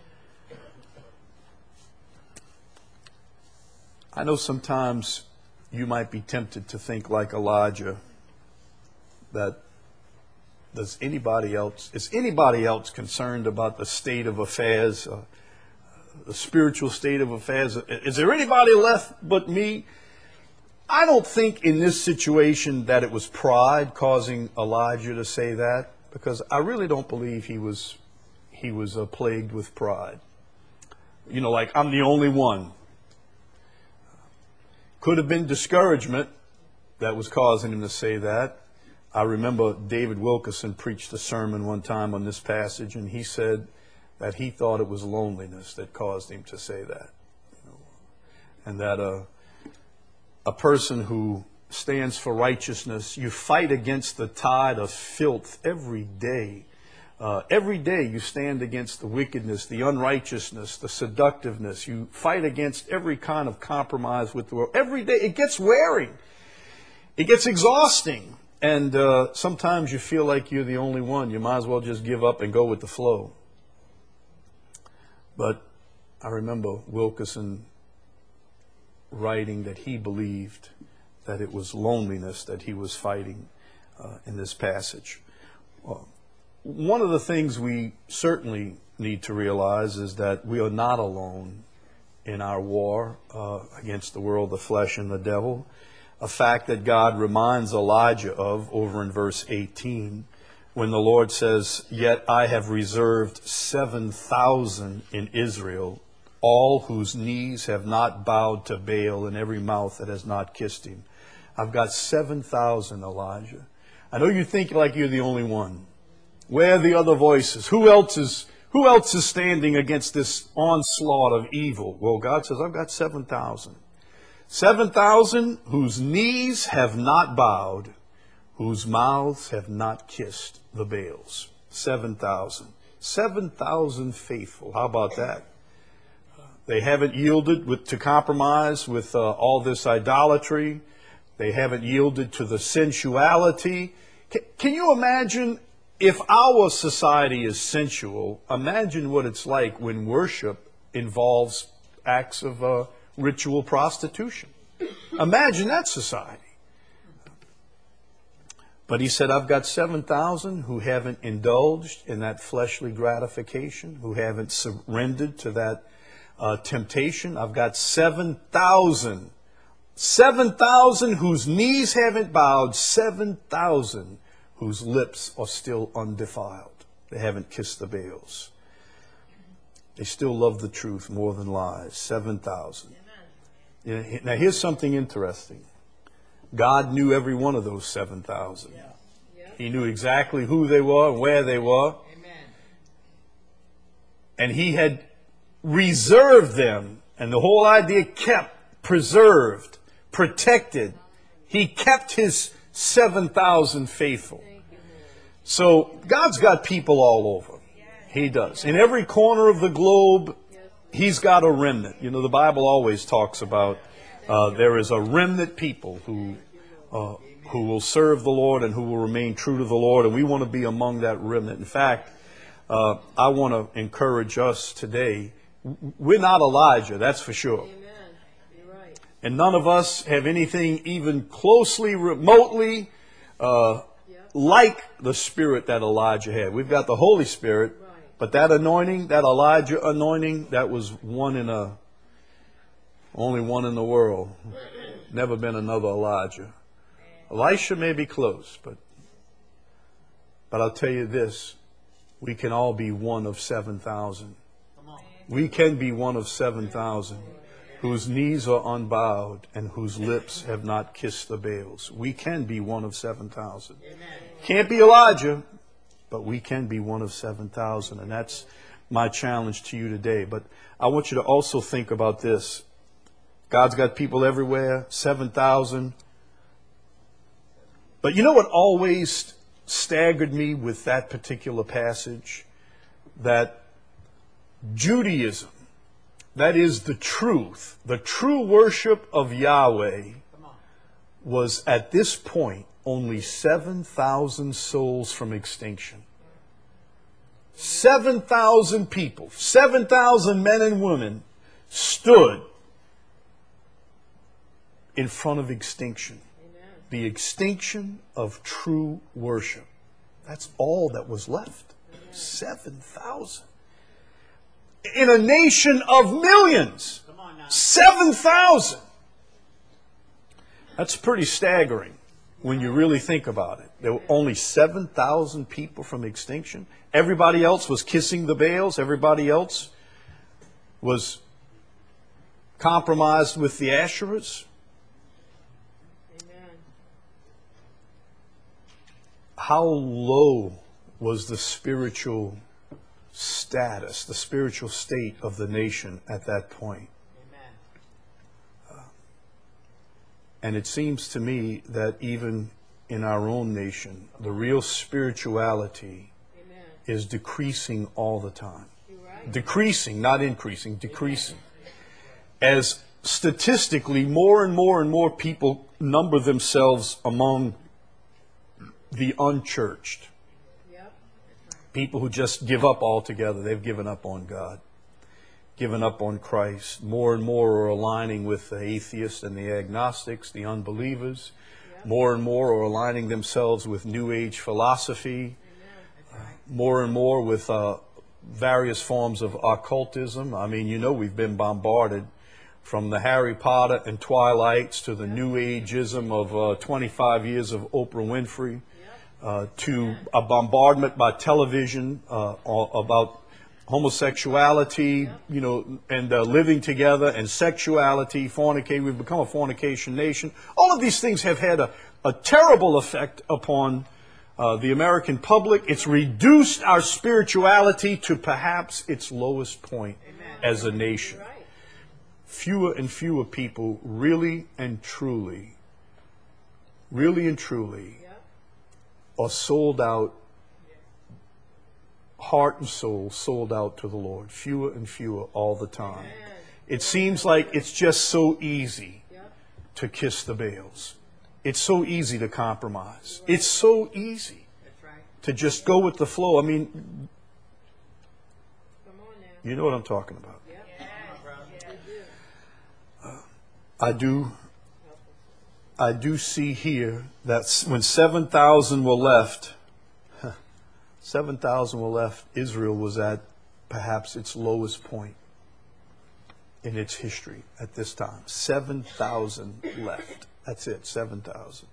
I know sometimes you might be tempted to think like Elijah, that is anybody else concerned about the state of affairs, the spiritual state of affairs? Is there anybody left but me? I don't think in this situation that it was pride causing Elijah to say that, because I really don't believe he was plagued with pride. You know, like, I'm the only one. Could have been discouragement that was causing him to say that. I remember David Wilkerson preached a sermon one time on this passage, and he said that he thought it was loneliness that caused him to say that. And that a person who stands for righteousness, you fight against the tide of filth every day. Every day you stand against the wickedness, the unrighteousness, the seductiveness. You fight against every kind of compromise with the world. Every day it gets wearing. It gets exhausting. And sometimes you feel like you're the only one. You might as well just give up and go with the flow. But I remember Wilkerson writing that he believed that it was loneliness that he was fighting in this passage. One of the things we certainly need to realize is that we are not alone in our war against the world, the flesh, and the devil. A fact that God reminds Elijah of over in verse 18, when the Lord says, Yet I have reserved 7,000 in Israel, all whose knees have not bowed to Baal, and every mouth that has not kissed him. I've got 7,000, Elijah. I know you think like you're the only one. Where are the other voices? Who else is standing against this onslaught of evil? Well, God says, I've got 7,000. 7,000 whose knees have not bowed, whose mouths have not kissed the Baals. 7,000. 7,000 faithful. How about that? They haven't yielded to compromise with all this idolatry. They haven't yielded to the sensuality. Can you imagine if our society is sensual? Imagine what it's like when worship involves acts of ritual prostitution. Imagine that society. But he said, I've got 7,000 who haven't indulged in that fleshly gratification, who haven't surrendered to that temptation. I've got 7,000 whose knees haven't bowed, 7,000 whose lips are still undefiled. They haven't kissed the Baals. They still love the truth more than lies. 7,000. Now here's something interesting. God knew every one of those 7,000. He knew exactly who they were and where they were. And he had reserved them. And the whole idea kept, preserved, protected. He kept his 7,000 faithful. So God's got people all over. He does. In every corner of the globe, He's got a remnant. You know, the Bible always talks about there is a remnant people who will serve the Lord and who will remain true to the Lord, and we want to be among that remnant. In fact, I want to encourage us today. We're not Elijah, that's for sure. Amen. You're right. And none of us have anything even closely, remotely like the spirit that Elijah had. We've got the Holy Spirit, but that anointing, that Elijah anointing, that was only one in the world. Never been another Elijah. Elisha may be close, but I'll tell you this, we can all be one of 7,000. We can be one of 7,000 whose knees are unbowed and whose lips have not kissed the Baals. We can be one of 7,000. Can't be Elijah, but we can be one of 7,000. And my challenge to you today. But I want you to also think about this. God's got people everywhere, 7,000. But you know what always staggered me with that particular passage? That Judaism, that is the true worship of Yahweh, was at this point only 7,000 souls from extinction. 7,000 people, 7,000 men and women stood in front of extinction. Amen. The extinction of true worship. That's all that was left. 7,000. In a nation of millions, 7,000. That's pretty staggering when you really think about it. There were only 7,000 people from extinction. Everybody else was kissing the Baals. Everybody else was compromised with the Asherahs. Amen. How low was the spiritual status, the spiritual state of the nation at that point? And it seems to me that even in our own nation, the real spirituality Amen. is decreasing all the time. You're right. Decreasing, not increasing, decreasing. As statistically, more and more people number themselves among the unchurched. Yep. People who just give up altogether. They've given up on God, given up on Christ. More and more are aligning with the atheists and the agnostics, the unbelievers. Yep. More and more are aligning themselves with New Age philosophy. Amen. More and more with various forms of occultism. I mean, you know, we've been bombarded from the Harry Potter and Twilights to the New Ageism of 25 years of Oprah Winfrey, to a bombardment by television about homosexuality, you know, and living together, and sexuality, fornicate. We've become a fornication nation. All of these things have had a terrible effect upon the American public. It's reduced our spirituality to perhaps its lowest point as a nation. You're right. Fewer and fewer people really and truly Yep. are sold out, heart and soul sold out to the Lord. Fewer and fewer all the time. Amen. It seems like it's just so easy Yep. to kiss the Baals. It's so easy to compromise. It's so easy That's right. to just go with the flow. I mean, Come on now. you know what I'm talking about. Yep. I do see here that when 7,000 were left, 7,000 were left, Israel was at perhaps its lowest point in its history at this time. 7,000 left. That's it, 7,000.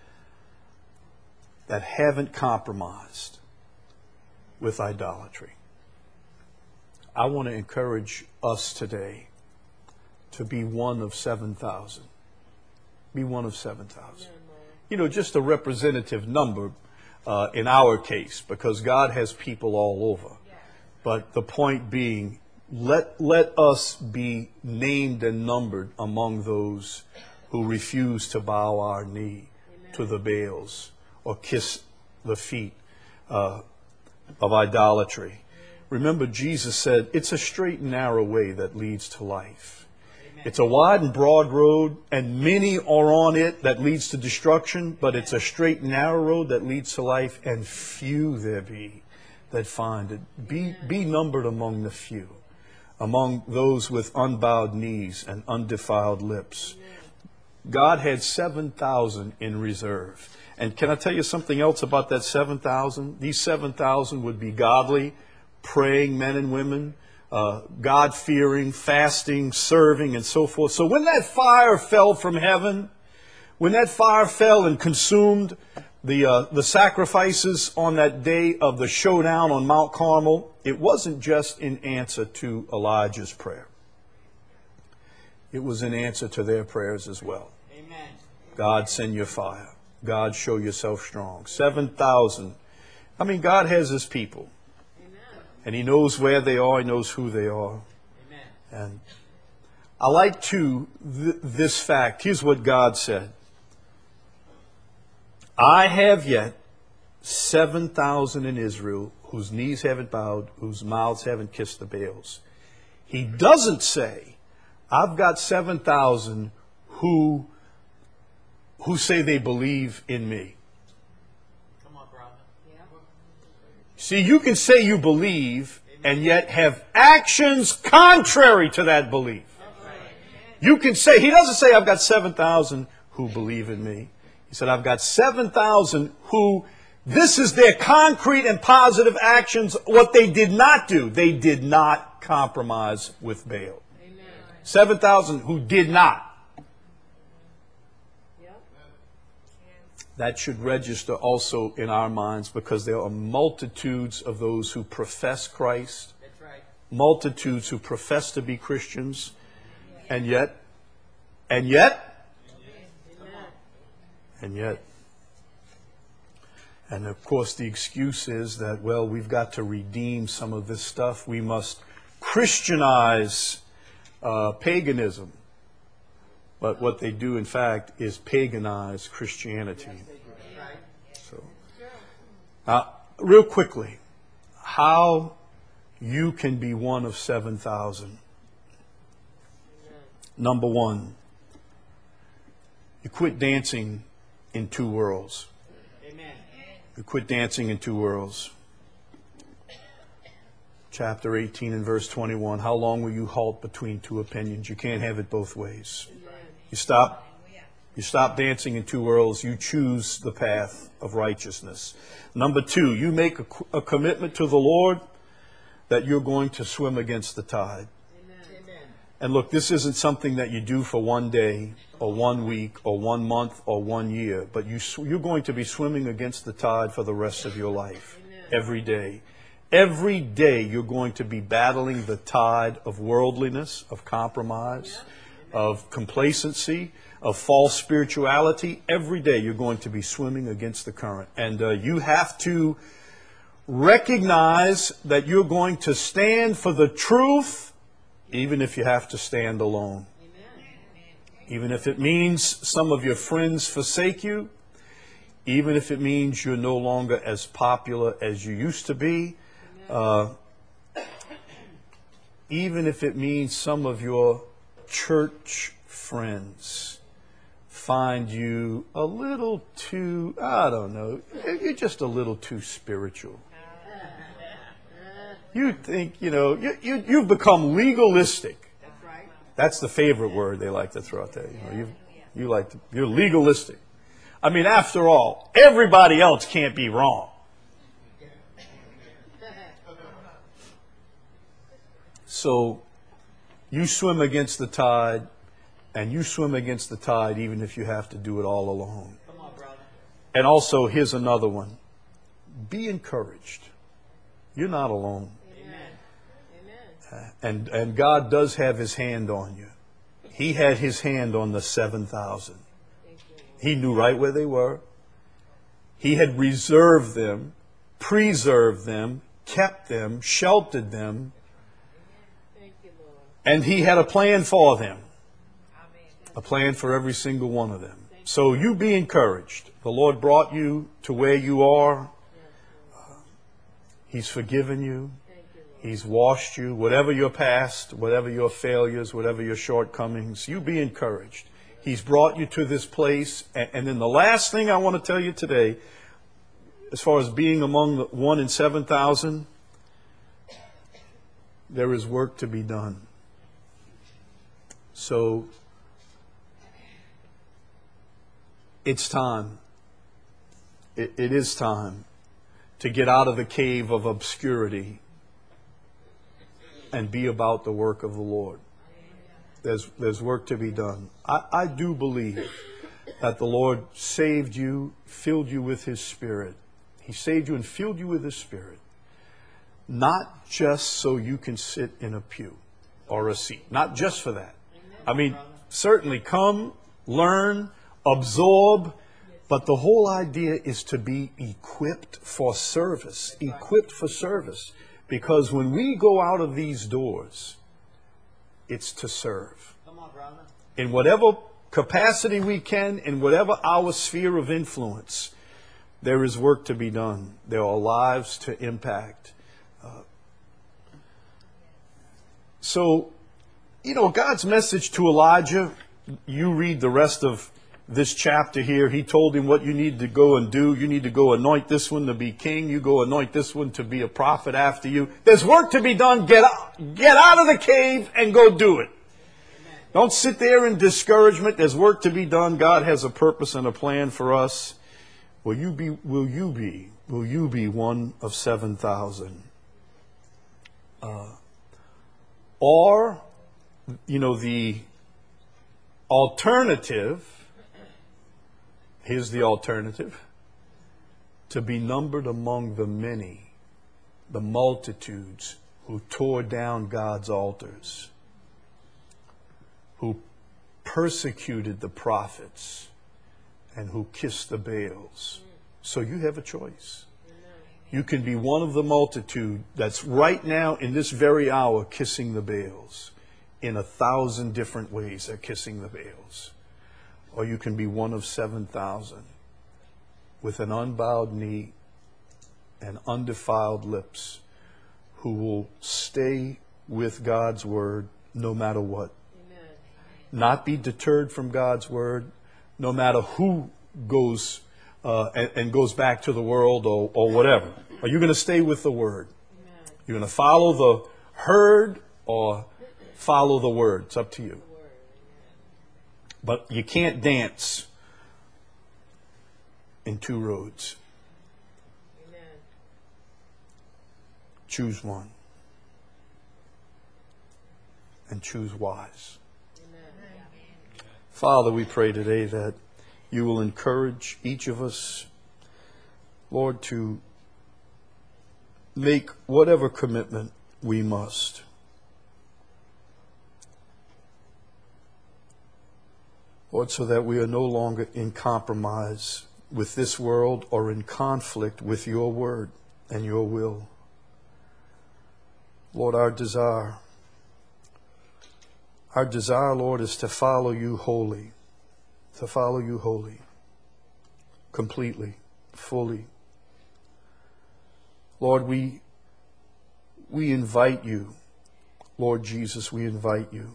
That haven't compromised with idolatry. I want to encourage us today to be one of 7,000. Be one of 7,000. You know, just a representative number in our case, because God has people all over. But the point being, let us be named and numbered among those who refuse to bow our knee to the Baals or kiss the feet of idolatry. Remember, Jesus said, it's a straight and narrow way that leads to life. It's a wide and broad road, and many are on it that leads to destruction, but it's a straight and narrow road that leads to life, and few there be that find it. Be numbered among the few, among those with unbowed knees and undefiled lips. God had 7,000 in reserve. And can I tell you something else about that 7,000? These 7,000 would be godly, praying men and women, God-fearing, fasting, serving, and so forth. So when that fire fell from heaven, when that fire fell and consumed the sacrifices on that day of the showdown on Mount Carmel, it wasn't just in answer to Elijah's prayer. It was in answer to their prayers as well. Amen. God, send your fire. God, show yourself strong. 7,000. I mean, God has his people. Amen. And He knows where they are. He knows who they are. Amen. And I like this fact. Here's what God said. I have yet 7,000 in Israel whose knees haven't bowed, whose mouths haven't kissed the Baals. He doesn't say, I've got 7,000 who say they believe in me. Come on, brother. Yeah. See, you can say you believe and yet have actions contrary to that belief. You can say, He doesn't say, I've got 7,000 who believe in me. He said, I've got 7,000 who, this is their concrete and positive actions. What they did not do, they did not compromise with Baal. Amen. 7,000 who did not. Yep. That should register also in our minds, because there are multitudes of those who profess Christ, That's right. multitudes who profess to be Christians, and yet, Amen. and of course the excuse is that, well, we've got to redeem some of this stuff. We must Christianize paganism. But what they do, in fact, is paganize Christianity. So, real quickly, how you can be one of 7,000. Number one, you quit dancing in two worlds. Amen. You quit dancing in two worlds. Chapter 18 and verse 21. How long will you halt between two opinions? You can't have it both ways. You stop dancing in two worlds. You choose the path of righteousness. Number two, you make a commitment to the Lord that you're going to swim against the tide. Amen. And look, this isn't something that you do for one day or 1 week or 1 month or 1 year, but you're going to be swimming against the tide for the rest of your life. Amen. Every day. Every day you're going to be battling the tide of worldliness, of compromise, of complacency, of false spirituality. Every day you're going to be swimming against the current. And you have to recognize that you're going to stand for the truth, even if you have to stand alone. Even if it means some of your friends forsake you, even if it means you're no longer as popular as you used to be, even if it means some of your church friends find you a little too, I don't know, you're just a little too spiritual. You think, you've become legalistic. That's right. That's the favorite word they like to throw out there. You're legalistic. I mean, after all, everybody else can't be wrong. So you swim against the tide, and you swim against the tide even if you have to do it all alone. Come on, brother. And also, here's another one. Be encouraged. You're not alone. Amen. And God does have His hand on you. He had His hand on the 7,000. He knew right where they were. He had reserved them, preserved them, kept them, sheltered them, Thank you, Lord. and He had a plan for them. A plan for every single one of them. So you be encouraged. The Lord brought you to where you are. He's forgiven you. Thank you, Lord. He's washed you. Whatever your past, whatever your failures, whatever your shortcomings, you be encouraged. He's brought you to this place. And then the last thing I want to tell you today, as far as being among the 1 in 7,000, there is work to be done. So it's time. It is time to get out of the cave of obscurity and be about the work of the Lord. There's work to be done. I do believe that the Lord saved you, filled you with His Spirit. He saved you and filled you with His Spirit. Not just so you can sit in a pew or a seat. Not just for that. I mean, certainly come, learn, absorb, but the whole idea is to be equipped for service. Equipped for service. Because when we go out of these doors, it's to serve. Come on, brother. In whatever capacity we can, in whatever our sphere of influence, there is work to be done. There are lives to impact. So, God's message to Elijah, you read the rest of this chapter here. He told him what you need to go and do. You need to go anoint this one to be king. You go anoint this one to be a prophet after you. There's work to be done. Get out of the cave and go do it. Don't sit there in discouragement. There's work to be done. God has a purpose and a plan for us. Will you be one of 7,000? Or, the alternative, here's the alternative, to be numbered among the many, the multitudes who tore down God's altars, who persecuted the prophets, and who kissed the Baals. So you have a choice. You can be one of the multitude that's right now in this very hour kissing the Baals. In 1,000 different ways they're kissing the Baals. Or you can be one of 7,000 with an unbowed knee and undefiled lips who will stay with God's word no matter what. Amen. Not be deterred from God's word no matter who goes and goes back to the world or whatever. Are you going to stay with the word? Amen. You're going to follow the herd or follow the word? It's up to you. But you can't dance in two roads. Amen. Choose one. And choose wise. Amen. Father, we pray today that you will encourage each of us, Lord, to make whatever commitment we must. Lord, so that we are no longer in compromise with this world or in conflict with your word and your will. Lord, our desire, Lord, is to follow you wholly, completely, fully. Lord, we invite you, Lord Jesus, we invite you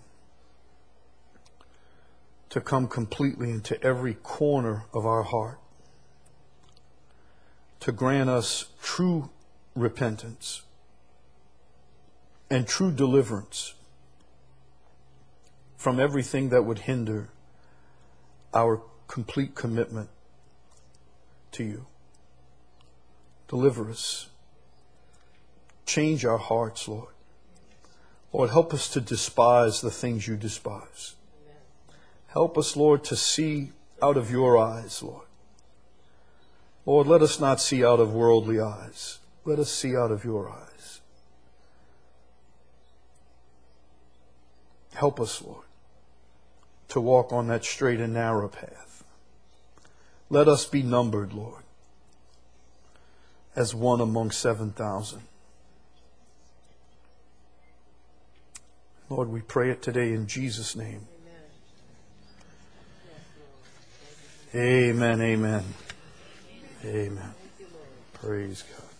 to come completely into every corner of our heart, to grant us true repentance and true deliverance from everything that would hinder our complete commitment to you. Deliver us. Change our hearts, Lord. Lord, help us to despise the things you despise. Help us, Lord, to see out of your eyes, Lord. Lord, let us not see out of worldly eyes. Let us see out of your eyes. Help us, Lord, to walk on that straight and narrow path. Let us be numbered, Lord, as one among 7,000. Lord, we pray it today in Jesus' name. Amen, amen. Amen. Praise God.